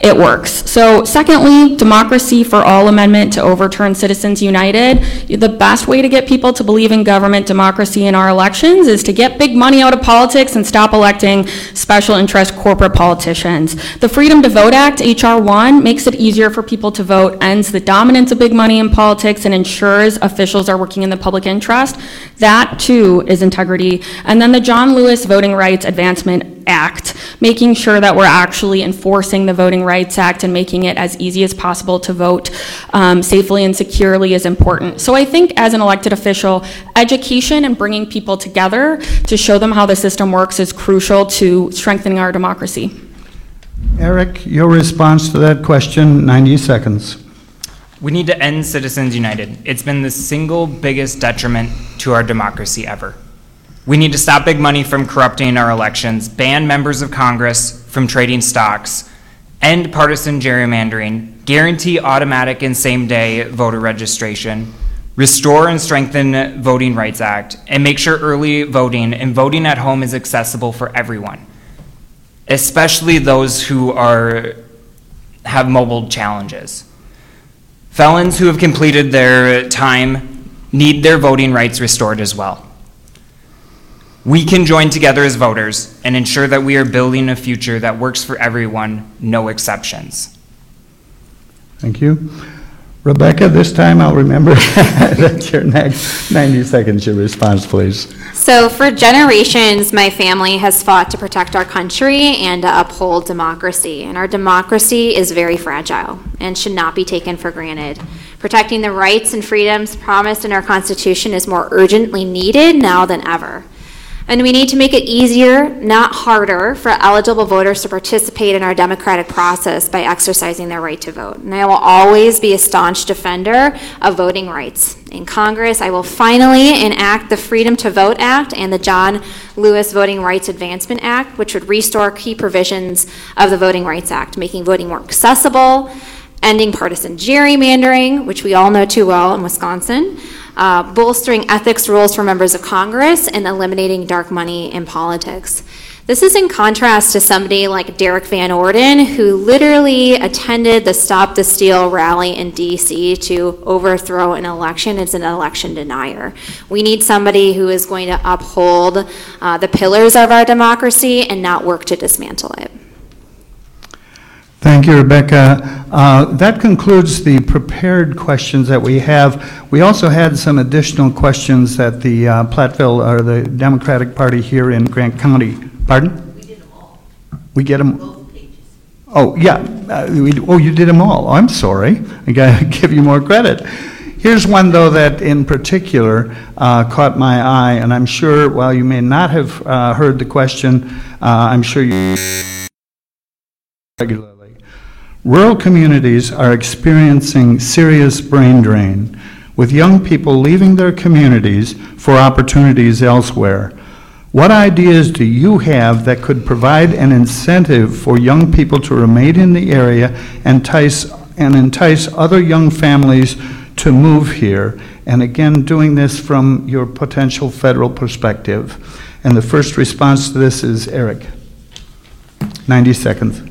it works. So secondly, Democracy for All amendment to overturn Citizens United. The best way to get people to believe in government democracy in our elections is to get big money out of politics and stop electing special interest corporate politicians. The Freedom to Vote Act, H.R. 1, makes it easier for people to vote, ends the dominance of big money in politics, and ensures officials are working in the public interest. That too is integrity. And then the John Lewis Voting Rights Advancement Act, making sure that we're actually enforcing the Voting Rights Act and making it as easy as possible to vote safely and securely is important. So I think as an elected official, education and bringing people together to show them how the system works is crucial to strengthening our democracy. Eric, your response to that question, 90 seconds. We need to end Citizens United. It's been the single biggest detriment to our democracy ever. We need to stop big money from corrupting our elections, ban members of Congress from trading stocks, end partisan gerrymandering, guarantee automatic and same-day voter registration, restore and strengthen Voting Rights Act, and make sure early voting and voting at home is accessible for everyone, especially those who have mobile challenges. Felons who have completed their time need their voting rights restored as well. We can join together as voters and ensure that we are building a future that works for everyone, no exceptions. Thank you. Rebecca, this time I'll remember that your next 90 seconds, your response, please. So for generations, my family has fought to protect our country and to uphold democracy. And our democracy is very fragile and should not be taken for granted. Protecting the rights and freedoms promised in our Constitution is more urgently needed now than ever. And we need to make it easier, not harder, for eligible voters to participate in our democratic process by exercising their right to vote. And I will always be a staunch defender of voting rights. In Congress, I will finally enact the Freedom to Vote Act and the John Lewis Voting Rights Advancement Act, which would restore key provisions of the Voting Rights Act, making voting more accessible, ending partisan gerrymandering, which we all know too well in Wisconsin, bolstering ethics rules for members of Congress, and eliminating dark money in politics. This is in contrast to somebody like Derek Van Orden, who literally attended the Stop the Steal rally in DC to overthrow an election. It's an election denier. We need somebody who is going to uphold the pillars of our democracy and not work to dismantle it. Thank you, Rebecca. That concludes the prepared questions that we have. We also had some additional questions that the Platteville, or the Democratic Party here in Grant County. Pardon? We did them all. We get them? Both pages. Oh, yeah. You did them all. Oh, I'm sorry. I got to give you more credit. Here's one, though, that in particular caught my eye, and I'm sure, while you may not have heard the question, I'm sure you regularly. Rural communities are experiencing serious brain drain, with young people leaving their communities for opportunities elsewhere. What ideas do you have that could provide an incentive for young people to remain in the area and entice other young families to move here? And again, doing this from your potential federal perspective. And the first response to this is Eric. 90 seconds.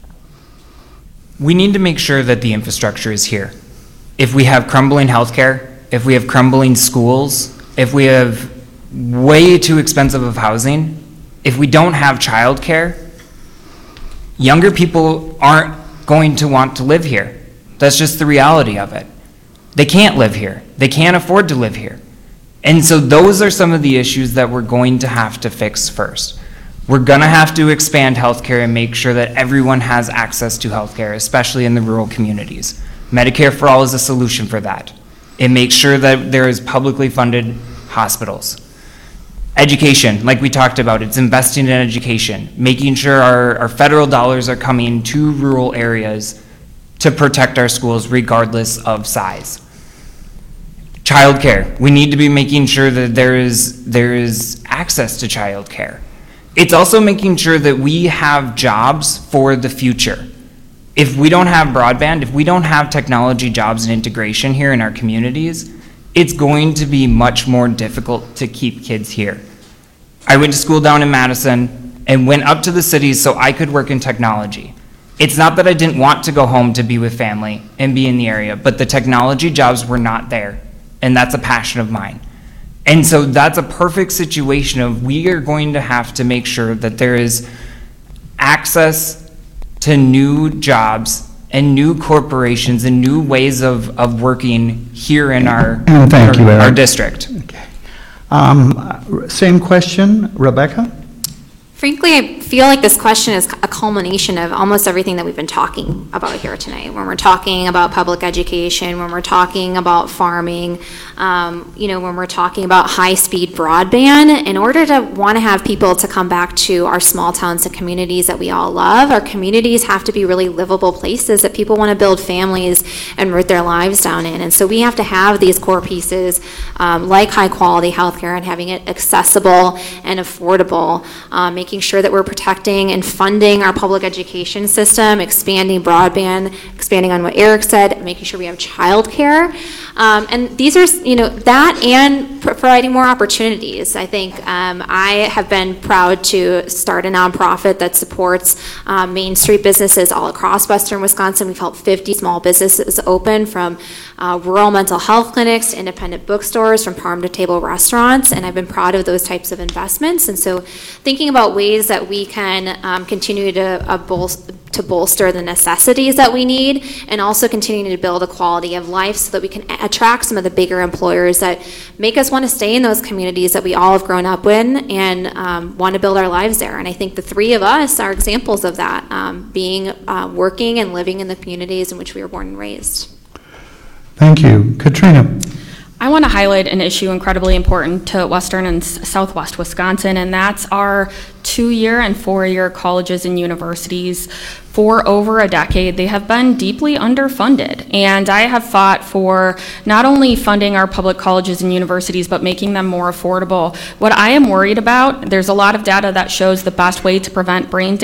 We need to make sure that the infrastructure is here. If we have crumbling healthcare, if we have crumbling schools, if we have way too expensive of housing, if we don't have childcare, younger people aren't going to want to live here. That's just the reality of it. They can't live here. They can't afford to live here. And so those are some of the issues that we're going to have to fix first. We're going to have to expand healthcare and make sure that everyone has access to healthcare, especially in the rural communities. Medicare for All is a solution for that. It makes sure that there is publicly funded hospitals. Education, like we talked about, it's investing in education, making sure our federal dollars are coming to rural areas to protect our schools regardless of size. Childcare, we need to be making sure that there is access to childcare. It's also making sure that we have jobs for the future. If we don't have broadband, if we don't have technology jobs and integration here in our communities, it's going to be much more difficult to keep kids here. I went to school down in Madison and went up to the cities so I could work in technology. It's not that I didn't want to go home to be with family and be in the area, but the technology jobs were not there. And that's a passion of mine. And so that's a perfect situation of we are going to have to make sure that there is access to new jobs and new corporations and new ways of working here in our district. Okay. Same question, Rebecca? Frankly, I feel like this question is a culmination of almost everything that we've been talking about here tonight. When we're talking about public education, when we're talking about farming, when we're talking about high-speed broadband, in order to want to have people to come back to our small towns and communities that we all love, our communities have to be really livable places that people want to build families and root their lives down in. And so we have to have these core pieces like high-quality healthcare and having it accessible and affordable, making sure that we're protecting and funding our public education system, expanding broadband, expanding on what Eric said, making sure we have childcare. And these are, that and providing more opportunities. I think I have been proud to start a nonprofit that supports Main Street businesses all across Western Wisconsin. We've helped 50 small businesses open, from rural mental health clinics to independent bookstores, from farm-to-table restaurants, and I've been proud of those types of investments. And so thinking about ways that we can continue to bolster the necessities that we need, and also continuing to build a quality of life so that we can attract some of the bigger employers that make us want to stay in those communities that we all have grown up in and want to build our lives there. And I think the three of us are examples of that, working and living in the communities in which we were born and raised. Thank you. Katrina. I want to highlight an issue incredibly important to Western and Southwest Wisconsin, and that's our 2-year and 4-year colleges and universities. For over a decade, they have been deeply underfunded, and I have fought for not only funding our public colleges and universities, but making them more affordable. What I am worried about, there's a lot of data that shows the best way to prevent brain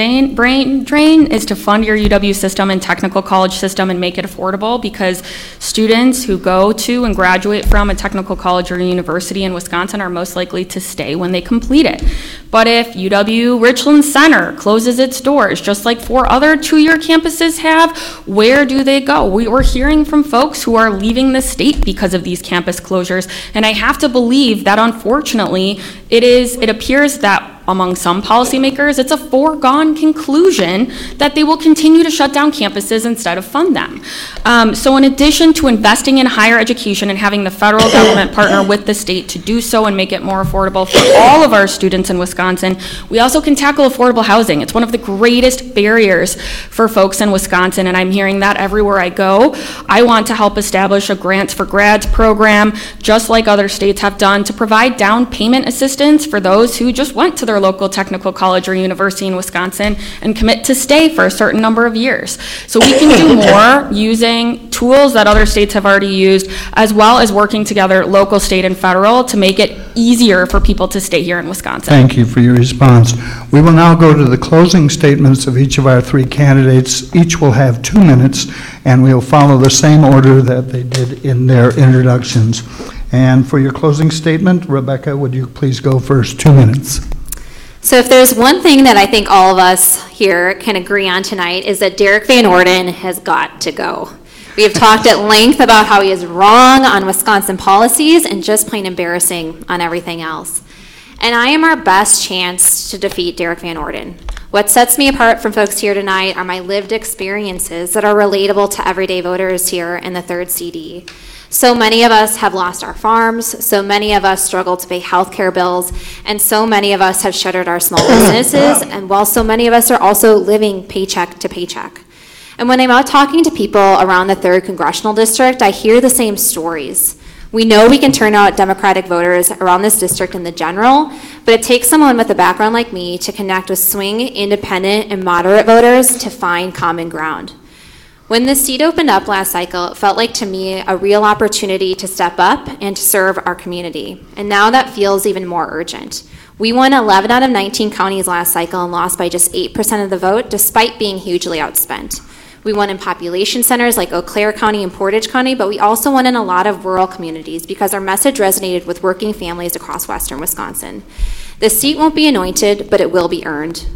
drain is to fund your UW system and technical college system and make it affordable, because students who go to and graduate from a technical college or university in Wisconsin are most likely to stay when they complete it. But if UW Richland Center closes its doors, just like 4 other 2-year campuses have, where do they go? We're hearing from folks who are leaving the state because of these campus closures, and I have to believe that unfortunately it appears that among some policymakers, it's a foregone conclusion that they will continue to shut down campuses instead of fund them. So in addition to investing in higher education and having the federal government partner with the state to do so and make it more affordable for all of our students in Wisconsin, we also can tackle affordable housing. It's one of the greatest barriers for folks in Wisconsin, and I'm hearing that everywhere I go. I want to help establish a Grants for Grads program, just like other states have done, to provide down payment assistance for those who just went to their local technical college or university in Wisconsin and commit to stay for a certain number of years. So we can do more using tools that other states have already used, as well as working together local, state, and federal to make it easier for people to stay here in Wisconsin. Thank you for your response. We will now go to the closing statements of each of our 3 candidates. Each will have 2 minutes, and we'll follow the same order that they did in their introductions. And for your closing statement, Rebecca, would you please go first? 2 minutes. So if there's one thing that I think all of us here can agree on tonight, is that Derek Van Orden has got to go. We have talked at length about how he is wrong on Wisconsin policies and just plain embarrassing on everything else. And I am our best chance to defeat Derek Van Orden. What sets me apart from folks here tonight are my lived experiences that are relatable to everyday voters here in the 3rd CD. So many of us have lost our farms, so many of us struggle to pay health care bills, and so many of us have shuttered our small businesses, and while so many of us are also living paycheck to paycheck. And when I'm out talking to people around the 3rd Congressional District, I hear the same stories. We know we can turn out Democratic voters around this district in the general, but it takes someone with a background like me to connect with swing, independent, and moderate voters to find common ground. When this seat opened up last cycle, it felt like to me a real opportunity to step up and to serve our community. And now that feels even more urgent. We won 11 out of 19 counties last cycle and lost by just 8% of the vote, despite being hugely outspent. We won in population centers like Eau Claire County and Portage County, but we also won in a lot of rural communities because our message resonated with working families across Western Wisconsin. This seat won't be anointed, but it will be earned.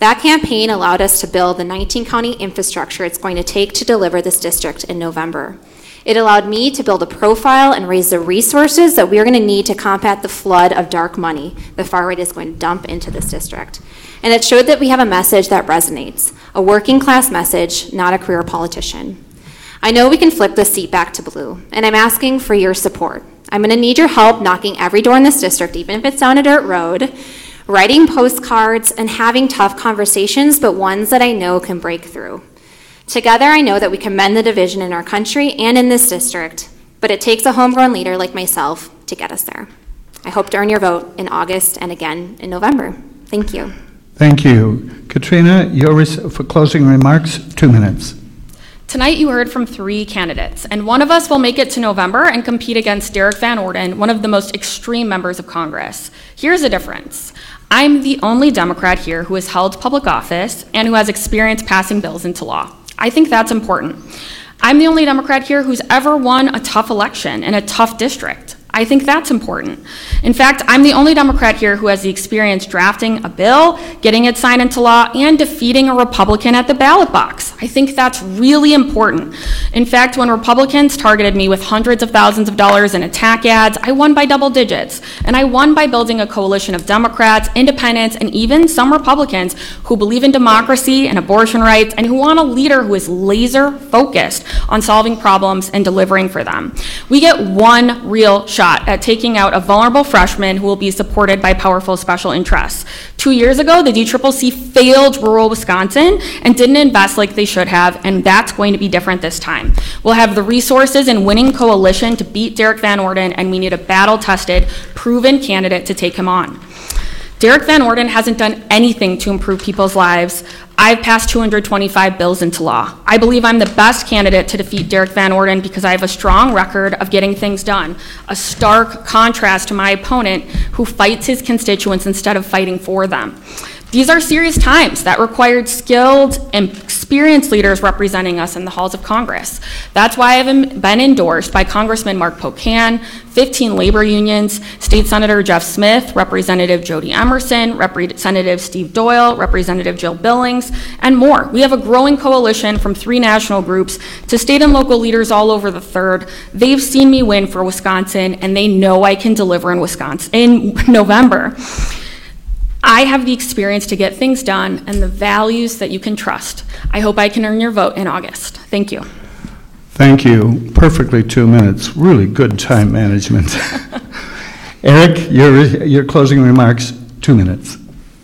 That campaign allowed us to build the 19-county infrastructure it's going to take to deliver this district in November. It allowed me to build a profile and raise the resources that we are going to need to combat the flood of dark money the far right is going to dump into this district. And it showed that we have a message that resonates, a working class message, not a career politician. I know we can flip the seat back to blue, and I'm asking for your support. I'm going to need your help knocking every door in this district, even if it's down a dirt road, writing postcards, and having tough conversations, but ones that I know can break through. Together, I know that we can mend the division in our country and in this district, but it takes a homegrown leader like myself to get us there. I hope to earn your vote in August and again in November. Thank you. Thank you. Katrina, for closing remarks, 2 minutes. Tonight you heard from 3 candidates, and one of us will make it to November and compete against Derek Van Orden, one of the most extreme members of Congress. Here's the difference. I'm the only Democrat here who has held public office and who has experience passing bills into law. I think that's important. I'm the only Democrat here who's ever won a tough election in a tough district. I think that's important. In fact, I'm the only Democrat here who has the experience drafting a bill, getting it signed into law, and defeating a Republican at the ballot box. I think that's really important. In fact, when Republicans targeted me with hundreds of thousands of dollars in attack ads, I won by double digits. And I won by building a coalition of Democrats, independents, and even some Republicans who believe in democracy and abortion rights and who want a leader who is laser focused on solving problems and delivering for them. We get one real shot at taking out a vulnerable freshman who will be supported by powerful special interests. 2 years ago, the DCCC failed rural Wisconsin and didn't invest like they should have, and that's going to be different this time. We'll have the resources and winning coalition to beat Derek Van Orden, and we need a battle-tested, proven candidate to take him on. Derek Van Orden hasn't done anything to improve people's lives. I've passed 225 bills into law. I believe I'm the best candidate to defeat Derek Van Orden because I have a strong record of getting things done, a stark contrast to my opponent who fights his constituents instead of fighting for them. These are serious times that required skilled and experienced leaders representing us in the halls of Congress. That's why I've been endorsed by Congressman Mark Pocan, 15 labor unions, State Senator Jeff Smith, Representative Jody Emerson, Representative Steve Doyle, Representative Jill Billings, and more. We have a growing coalition from 3 national groups to state and local leaders all over the 3rd. They've seen me win for Wisconsin, and they know I can deliver in Wisconsin in November. I have the experience to get things done and the values that you can trust. I hope I can earn your vote in August. Thank you. Thank you. Perfectly 2 minutes. Really good time management. Eric, your closing remarks, 2 minutes.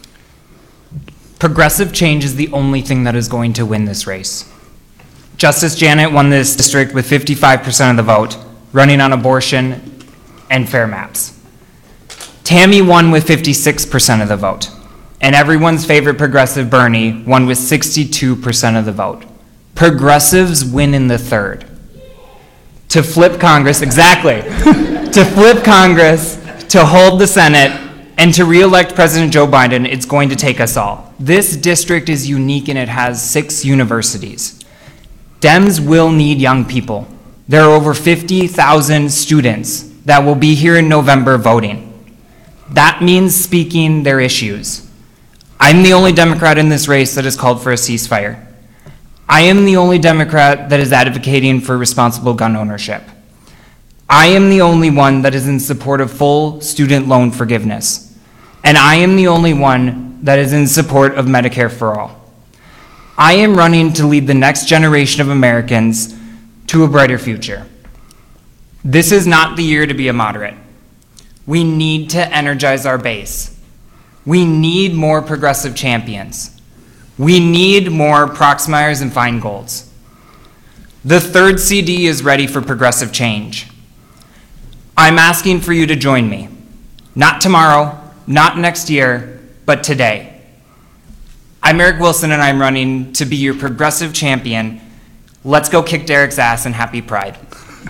Progressive change is the only thing that is going to win this race. Justice Janet won this district with 55% of the vote, running on abortion and fair maps. Tammy won with 56% of the vote, and everyone's favorite progressive, Bernie, won with 62% of the vote. Progressives win in the 3rd. To flip Congress, exactly, to flip Congress, to hold the Senate, and to re-elect President Joe Biden, it's going to take us all. This district is unique and it has 6 universities. Dems will need young people. There are over 50,000 students that will be here in November voting. That means speaking their issues. I'm the only Democrat in this race that has called for a ceasefire. I am the only Democrat that is advocating for responsible gun ownership. I am the only one that is in support of full student loan forgiveness. And I am the only one that is in support of Medicare for all. I am running to lead the next generation of Americans to a brighter future. This is not the year to be a moderate. We need to energize our base. We need more progressive champions. We need more Proxmires and Feingolds. The 3rd CD is ready for progressive change. I'm asking for you to join me. Not tomorrow, not next year, but today. I'm Eric Wilson and I'm running to be your progressive champion. Let's go kick Derek's ass and happy Pride.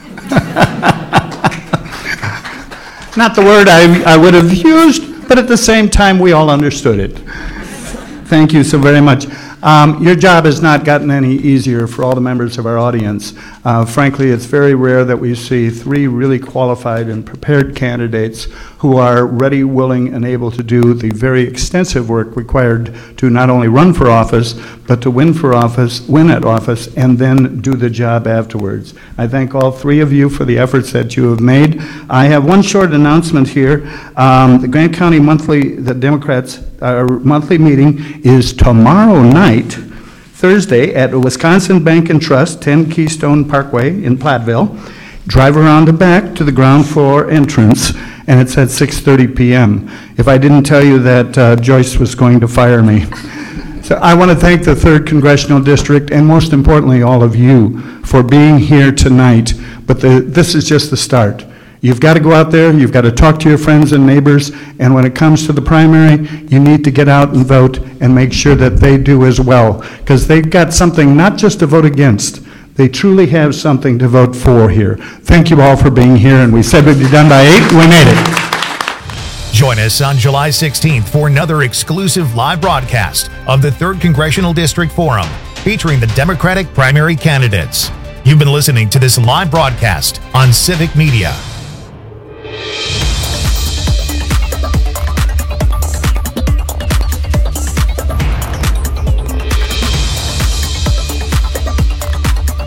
Not the word I would have used, but at the same time, we all understood it. Thank you so very much. Your job has not gotten any easier for all the members of our audience. Frankly, it's very rare that we see three really qualified and prepared candidates who are ready, willing, and able to do the very extensive work required to not only run for office, but to win at office, and then do the job afterwards. I thank all three of you for the efforts that you have made. I have one short announcement here. The Grant County the Democrats' monthly meeting is tomorrow night, Thursday, at Wisconsin Bank and Trust, 10 Keystone Parkway in Platteville. Drive around the back to the ground floor entrance, and it's at 6:30 p.m. If I didn't tell you that, Joyce was going to fire me. So I want to thank the 3rd Congressional District, and most importantly, all of you, for being here tonight. But this is just the start. You've got to go out there, you've got to talk to your friends and neighbors, and when it comes to the primary, you need to get out and vote and make sure that they do as well, because they've got something not just to vote against, they truly have something to vote for here. Thank you all for being here, and we said we'd be done by 8, we made it. Join us on July 16th for another exclusive live broadcast of the 3rd Congressional District Forum, featuring the Democratic primary candidates. You've been listening to this live broadcast on Civic Media.